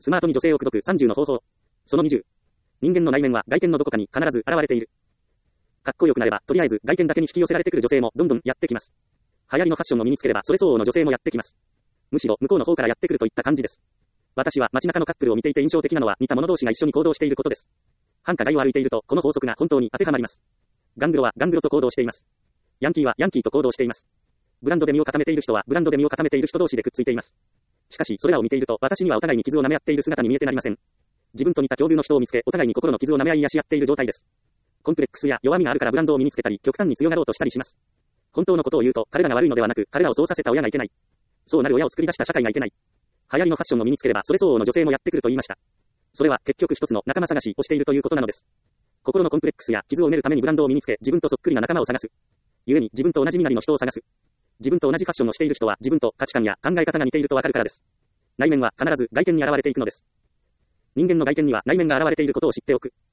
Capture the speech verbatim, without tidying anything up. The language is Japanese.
スマートに女性を口説くさんじゅうの方法。そのにじゅう。人間の内面は外見のどこかに必ず現れている。かっこよくなれば、とりあえず外見だけに引き寄せられてくる女性もどんどんやってきます。流行りのファッションを身につければそれ相応の女性もやってきます。むしろ向こうの方からやってくるといった感じです。私は街中のカップルを見ていて印象的なのは似た者同士が一緒に行動していることです。繁華街を歩いているとこの法則が本当に当てはまります。ガングロはガングロと行動しています。ヤンキーはヤンキーと行動しています。ブランドで身を固めている人はブランドで身を固めている人同士でくっついています。しかしそれらを見ていると私にはお互いに傷を舐め合っている姿に見えてなりません。自分と似た境遇の人を見つけお互いに心の傷を舐め合いやし合っている状態です。コンプレックスや弱みがあるからブランドを身につけたり極端に強がろうとしたりします。本当のことを言うと彼らが悪いのではなく彼らをそうさせた親がいけない。そうなる親を作り出した社会がいけない。流行りのファッションを身につければそれ相応の女性もやってくると言いました。それは結局一つの仲間探しをしているということなのです。心のコンプレックスや傷を埋めるためにブランドを身につけ自分とそっくりな仲間を探す。故に自分と同じ身なりの人を探す。自分と同じファッションをしている人は自分と価値観や考え方が似ているとわかるからです。内面は必ず外見に現れていくのです。人間の外見には内面が現れていることを知っておく。